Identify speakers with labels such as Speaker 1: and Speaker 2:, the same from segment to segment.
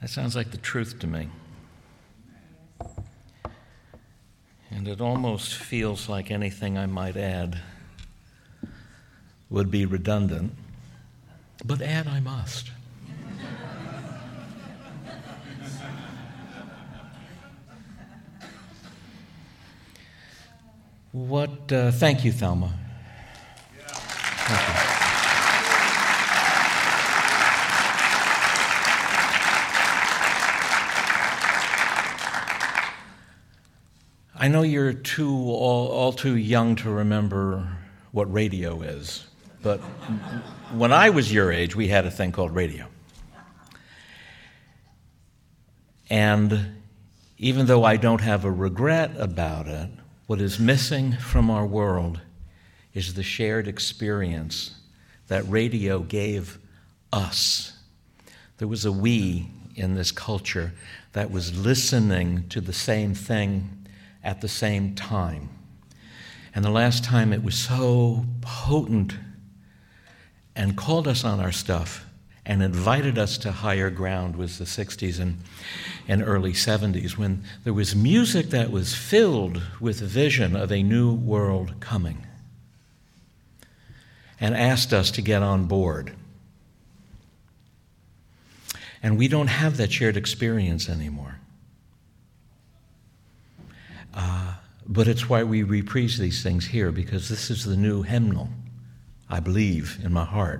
Speaker 1: That sounds like the truth to me. And it almost feels like anything I might add would be redundant, but add I must. Thank you, Thelma. Thank you. I know you're all too young to remember what radio is, but when I was your age, we had a thing called radio. And even though I don't have a regret about it, what is missing from our world is the shared experience that radio gave us. There was a we in this culture that was listening to the same thing at the same time. And the last time it was so potent and called us on our stuff and invited us to higher ground was the 60s and early 70s, when there was music that was filled with a vision of a new world coming and asked us to get on board. And we don't have that shared experience anymore. But it's why we reprise these things here, because this is the new hymnal, I believe, in my heart.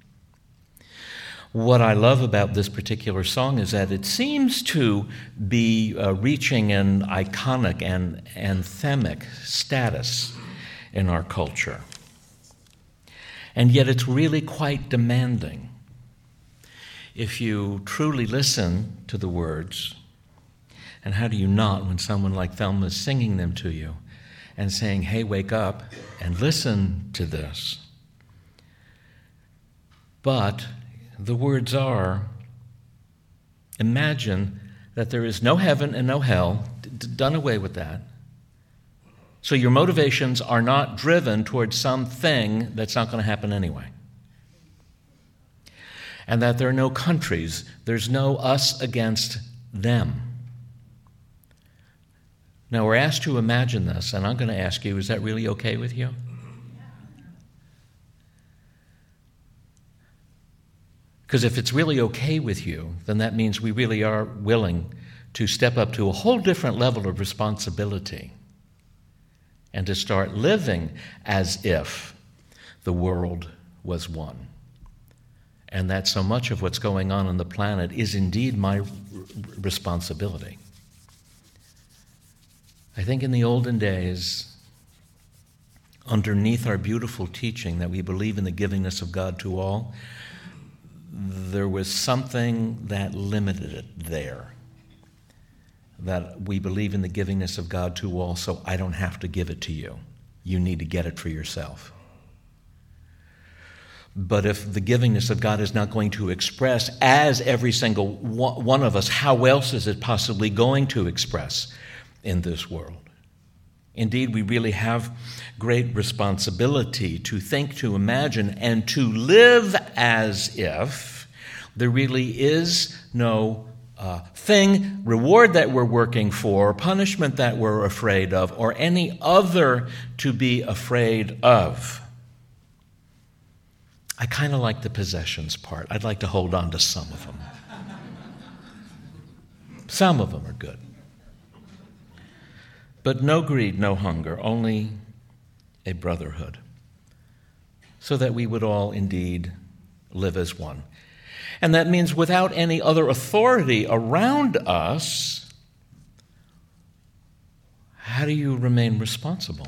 Speaker 1: What I love about this particular song is that it seems to be reaching an iconic and anthemic status in our culture. And yet it's really quite demanding. If you truly listen to the words, and how do you not when someone like Thelma is singing them to you and saying, hey, wake up and listen to this. But the words are, imagine that there is no heaven and no hell, done away with that. So your motivations are not driven towards something that's not going to happen anyway. And that there are no countries, there's no us against them. Now, we're asked to imagine this, and I'm going to ask you, is that really okay with you? Because if it's really okay with you, then that means we really are willing to step up to a whole different level of responsibility and to start living as if the world was one. And that so much of what's going on the planet is indeed my responsibility. I think in the olden days, underneath our beautiful teaching that we believe in the givingness of God to all, there was something that limited it there. That we believe in the givingness of God to all, so I don't have to give it to you. You need to get it for yourself. But if the givingness of God is not going to express as every single one of us, how else is it possibly going to express in this world? Indeed, we really have great responsibility to think, to imagine, and to live as if there really is no thing, reward that we're working for, punishment that we're afraid of, or any other to be afraid of. I kind of like the possessions part. I'd like to hold on to some of them. Some of them are good. But no greed, no hunger, only a brotherhood, so that we would all indeed live as one. And that means without any other authority around us, how do you remain responsible?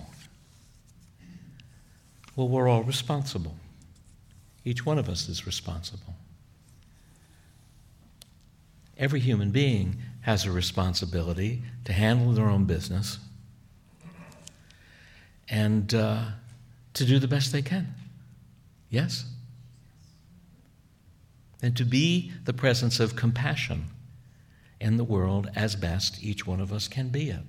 Speaker 1: Well, we're all responsible. Each one of us is responsible. Every human being has a responsibility to handle their own business and to do the best they can. Yes? And to be the presence of compassion in the world as best each one of us can be it.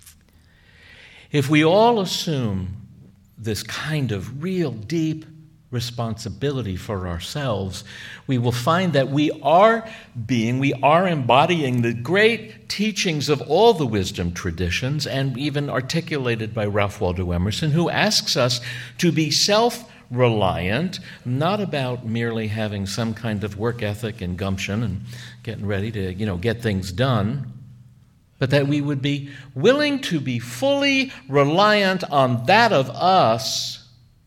Speaker 1: If we all assume this kind of real deep responsibility for ourselves, we will find that we are embodying the great teachings of all the wisdom traditions, and even articulated by Ralph Waldo Emerson, who asks us to be self-reliant, not about merely having some kind of work ethic and gumption and getting ready to, get things done, but that we would be willing to be fully reliant on that of us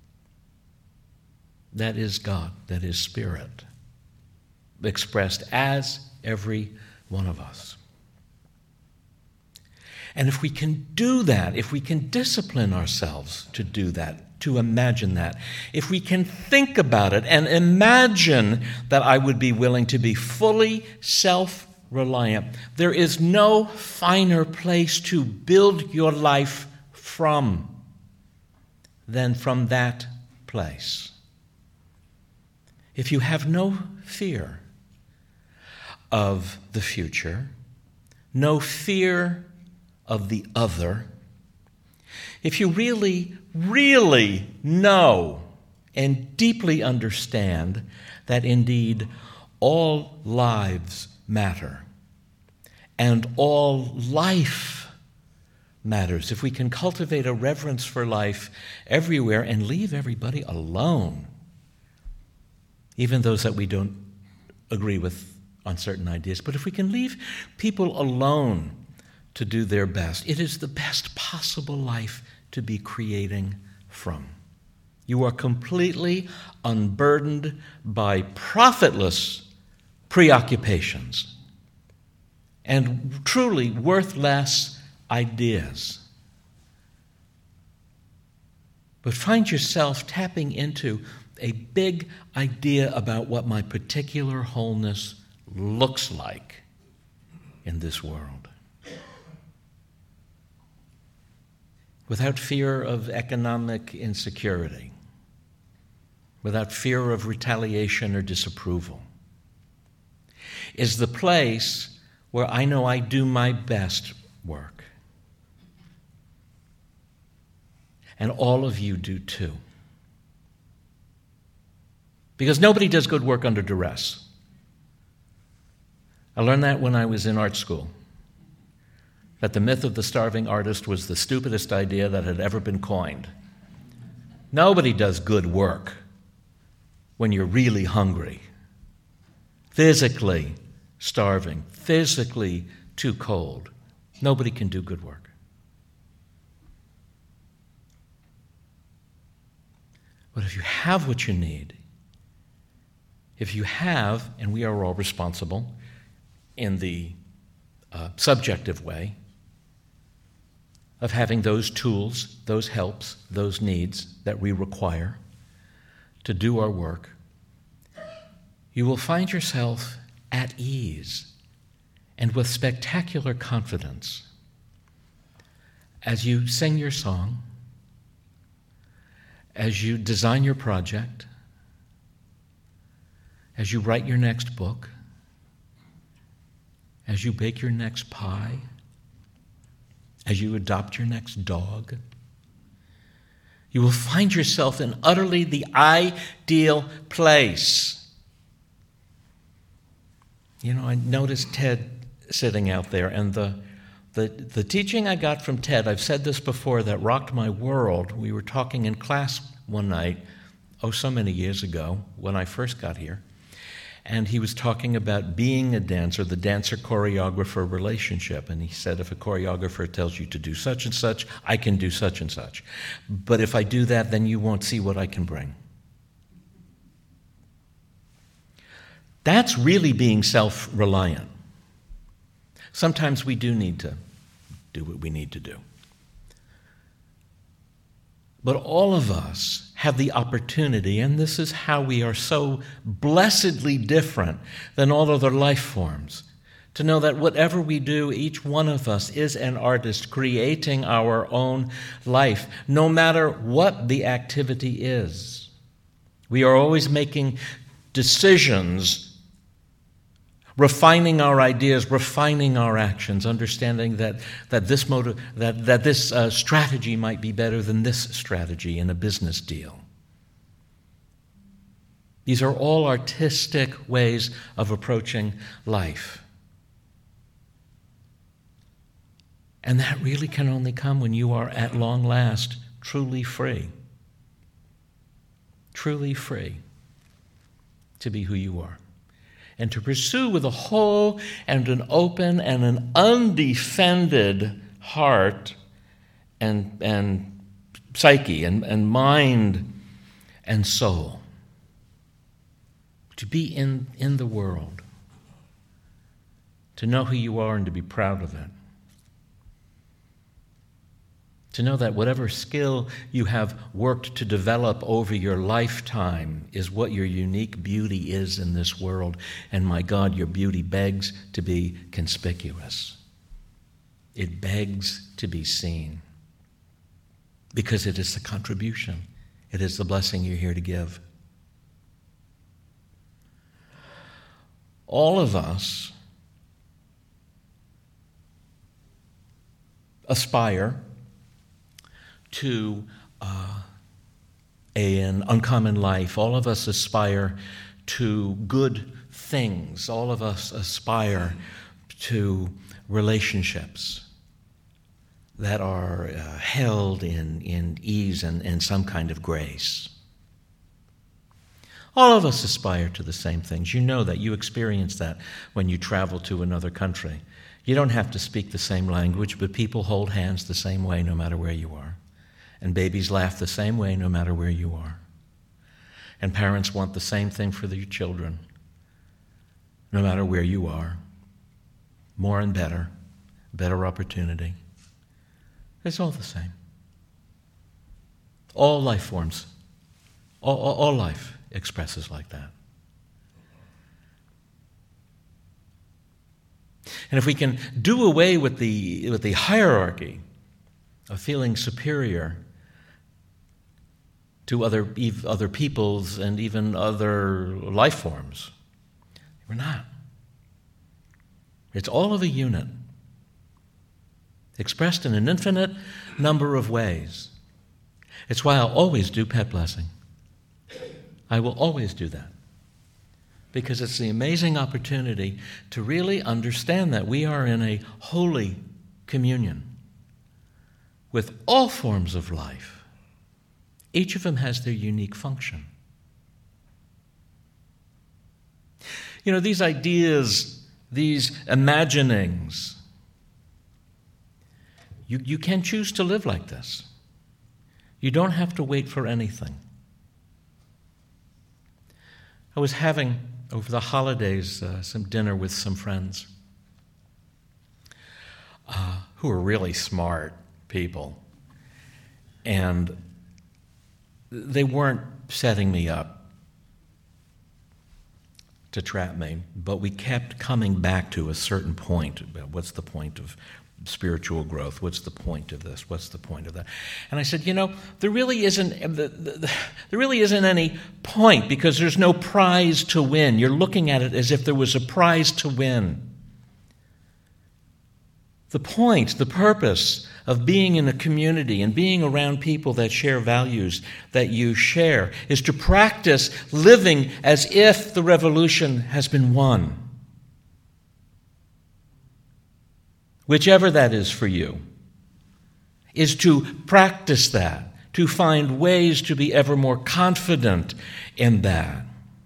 Speaker 1: that is God, that is Spirit, expressed as every one of us. And if we can do that, if we can discipline ourselves to do that, to imagine that, if we can think about it and imagine that I would be willing to be fully self-reliant, there is no finer place to build your life from than from that place. If you have no fear of the future, no fear of the other, if you really, really know and deeply understand that indeed all lives matter and all life matters, if we can cultivate a reverence for life everywhere and leave everybody alone, even those that we don't agree with on certain ideas. But if we can leave people alone to do their best, it is the best possible life to be creating from. You are completely unburdened by profitless preoccupations and truly worthless ideas. But find yourself tapping into a big idea about what my particular wholeness looks like in this world. Without fear of economic insecurity, without fear of retaliation or disapproval, is the place where I know I do my best work. And all of you do too. Because nobody does good work under duress. I learned that when I was in art school, that the myth of the starving artist was the stupidest idea that had ever been coined. Nobody does good work when you're really hungry, physically starving, physically too cold. Nobody can do good work. But if you have what you need, if you have, and we are all responsible in the subjective way of having those tools, those helps, those needs that we require to do our work, you will find yourself at ease and with spectacular confidence as you sing your song, as you design your project, as you write your next book, as you bake your next pie, as you adopt your next dog. You will find yourself in utterly the ideal place. I noticed Ted sitting out there, and the teaching I got from Ted, I've said this before, that rocked my world. We were talking in class one night, so many years ago, when I first got here. And he was talking about being a dancer, the dancer-choreographer relationship. And he said, if a choreographer tells you to do such and such, I can do such and such. But if I do that, then you won't see what I can bring. That's really being self-reliant. Sometimes we do need to do what we need to do. But all of us have the opportunity, and this is how we are so blessedly different than all other life forms, to know that whatever we do, each one of us is an artist creating our own life, no matter what the activity is. We are always making decisions, refining our ideas, refining our actions, understanding that this strategy might be better than this strategy in a business deal. These are all artistic ways of approaching life. And that really can only come when you are at long last truly free. Truly free to be who you are. And to pursue with a whole and an open and an undefended heart and psyche and mind and soul. To be in the world. To know who you are and to be proud of it. To know that whatever skill you have worked to develop over your lifetime is what your unique beauty is in this world. And my God, your beauty begs to be conspicuous. It begs to be seen. Because it is the contribution. It is the blessing you're here to give. All of us aspire to an uncommon life. All of us aspire to good things. All of us aspire to relationships that are held in ease and some kind of grace. All of us aspire to the same things. You know that. You experience that when you travel to another country. You don't have to speak the same language, but people hold hands the same way no matter where you are. And babies laugh the same way no matter where you are. And parents want the same thing for their children, no matter where you are. More and better opportunity. It's all the same. All life forms, all life expresses like that. And if we can do away with the hierarchy of feeling superior to other peoples and even other life forms, we're not. It's all of a unit, expressed in an infinite number of ways. It's why I'll always do pet blessing. I will always do that. Because it's the amazing opportunity to really understand that we are in a holy communion with all forms of life. Each of them has their unique function. You know, these ideas, these imaginings, you can choose to live like this. You don't have to wait for anything. I was having, over the holidays, some dinner with some friends who are really smart people. And they weren't setting me up to trap me, but we kept coming back to a certain point. What's the point of spiritual growth? What's the point of this? What's the point of that? And I said, there really isn't any point because there's no prize to win. You're looking at it as if there was a prize to win. The point, the purpose of being in a community and being around people that share values that you share is to practice living as if the revolution has been won. Whichever that is for you, is to practice that, to find ways to be ever more confident in that.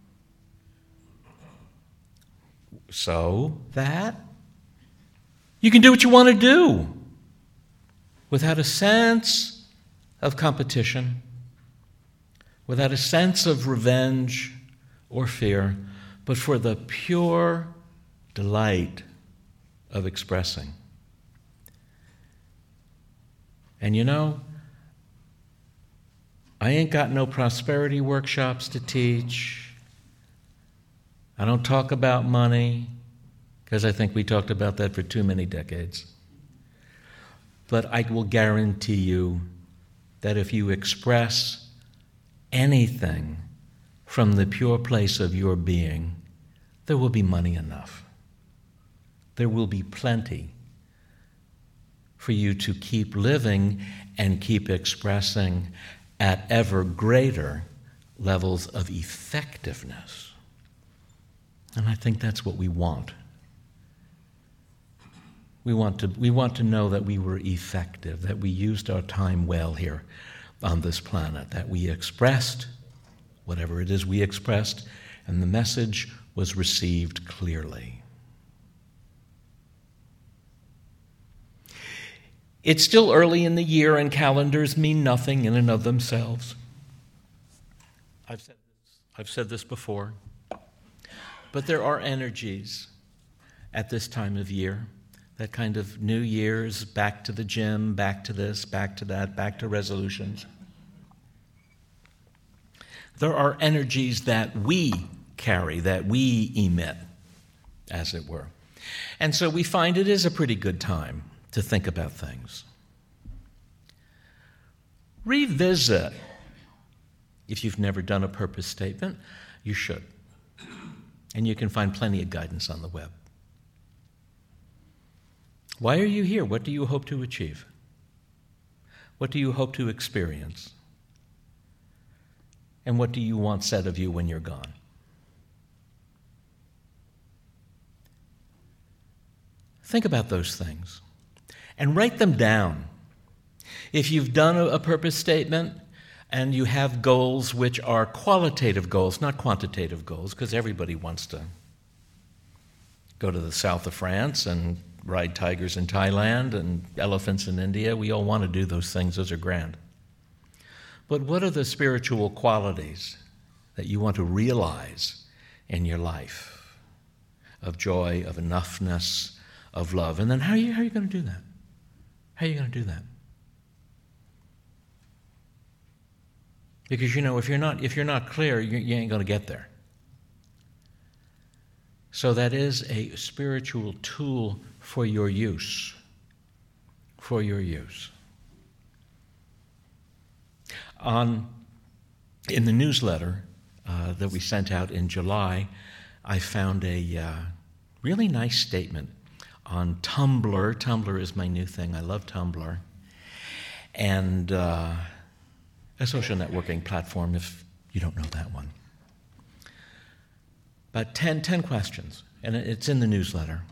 Speaker 1: So that you can do what you want to do without a sense of competition, without a sense of revenge or fear, but for the pure delight of expressing. And I ain't got no prosperity workshops to teach. I don't talk about money, because I think we talked about that for too many decades. But I will guarantee you that if you express anything from the pure place of your being, there will be money enough. There will be plenty for you to keep living and keep expressing at ever greater levels of effectiveness. And I think that's what we want. We want to know that we were effective, that we used our time well here on this planet, that we expressed whatever it is we expressed, and the message was received clearly. It's still early in the year, and calendars mean nothing in and of themselves. I've said this before, but there are energies at this time of year, that kind of New Year's, back to the gym, back to this, back to that, back to resolutions. There are energies that we carry, that we emit, as it were. And so we find it is a pretty good time to think about things. Revisit. If you've never done a purpose statement, you should. And you can find plenty of guidance on the web. Why are you here? What do you hope to achieve? What do you hope to experience? And what do you want said of you when you're gone? Think about those things and write them down. If you've done a purpose statement and you have goals which are qualitative goals, not quantitative goals, because everybody wants to go to the south of France and ride tigers in Thailand and elephants in India. We all want to do those things. Those are grand. But what are the spiritual qualities that you want to realize in your life of joy, of enoughness, of love? And then how are you going to do that? How are you going to do that? Because, if you're not clear, you ain't going to get there. So that is a spiritual tool for your use. For your use. In the newsletter that we sent out in July, I found a really nice statement on Tumblr. Tumblr is my new thing. I love Tumblr. And a social networking platform, if you don't know that one. About 10 questions, and it's in the newsletter.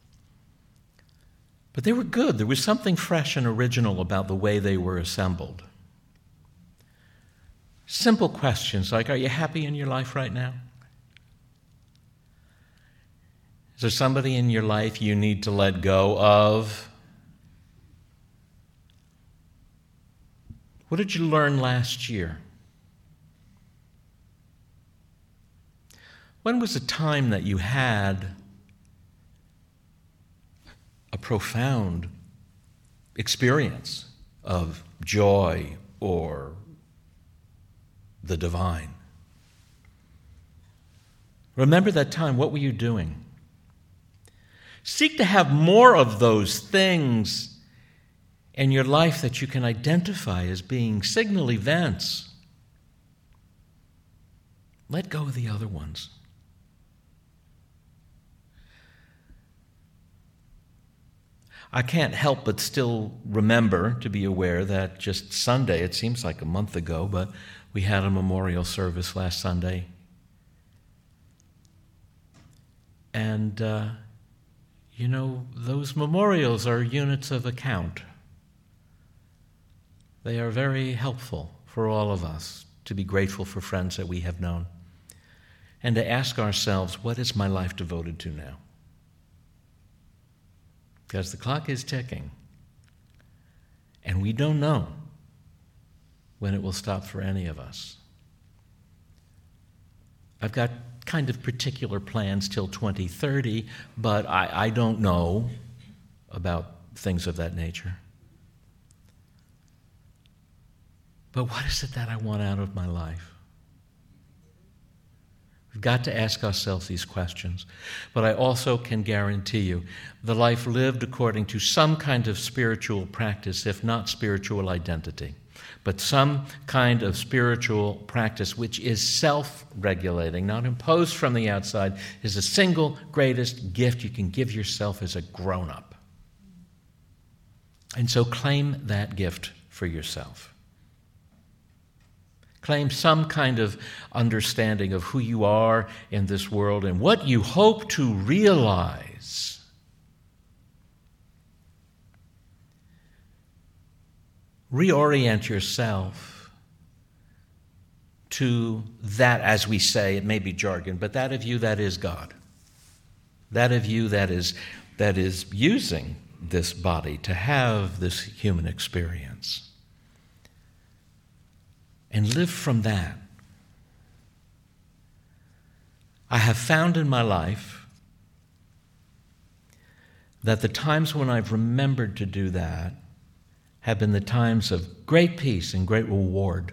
Speaker 1: But they were good. There was something fresh and original about the way they were assembled. Simple questions like, are you happy in your life right now? Is there somebody in your life you need to let go of? What did you learn last year? When was the time that you had a profound experience of joy or the divine? Remember that time. What were you doing? Seek to have more of those things in your life that you can identify as being signal events. Let go of the other ones. I can't help but still remember, to be aware that just Sunday, it seems like a month ago, but we had a memorial service last Sunday. And, those memorials are units of account. They are very helpful for all of us to be grateful for friends that we have known and to ask ourselves, what is my life devoted to now? Because the clock is ticking, and we don't know when it will stop for any of us. I've got kind of particular plans till 2030, but I don't know about things of that nature. But what is it that I want out of my life? We've got to ask ourselves these questions. But I also can guarantee you, the life lived according to some kind of spiritual practice, if not spiritual identity, but some kind of spiritual practice which is self-regulating, not imposed from the outside, is the single greatest gift you can give yourself as a grown-up. And so claim that gift for yourself. Claim some kind of understanding of who you are in this world and what you hope to realize. Reorient yourself to that, as we say, it may be jargon, but that of you that is God. That of you that is using this body to have this human experience. And live from that. I have found in my life that the times when I've remembered to do that have been the times of great peace and great reward.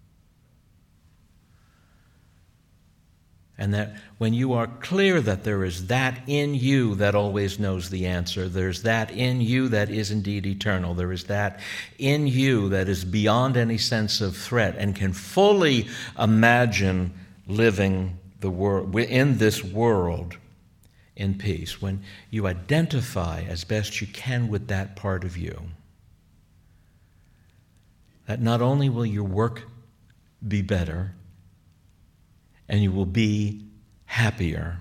Speaker 1: And that when you are clear that there is that in you that always knows the answer, there's that in you that is indeed eternal, there is that in you that is beyond any sense of threat and can fully imagine living the world in this world in peace, when you identify as best you can with that part of you, that not only will your work be better, and you will be happier,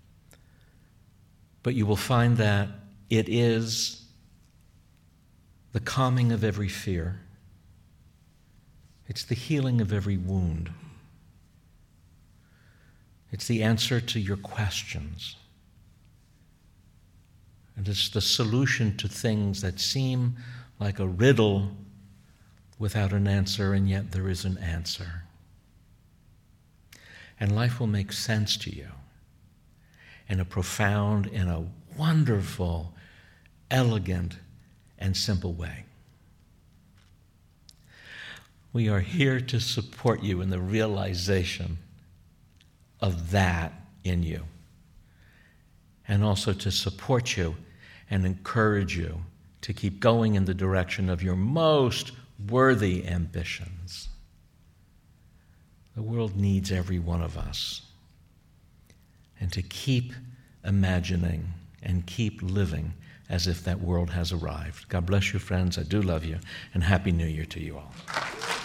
Speaker 1: but you will find that it is the calming of every fear. It's the healing of every wound. It's the answer to your questions. And it's the solution to things that seem like a riddle without an answer, and yet there is an answer. And life will make sense to you in a profound, in a wonderful, elegant, and simple way. We are here to support you in the realization of that in you, and also to support you and encourage you to keep going in the direction of your most worthy ambitions. The world needs every one of us. And to keep imagining and keep living as if that world has arrived. God bless you, friends. I do love you. And Happy New Year to you all.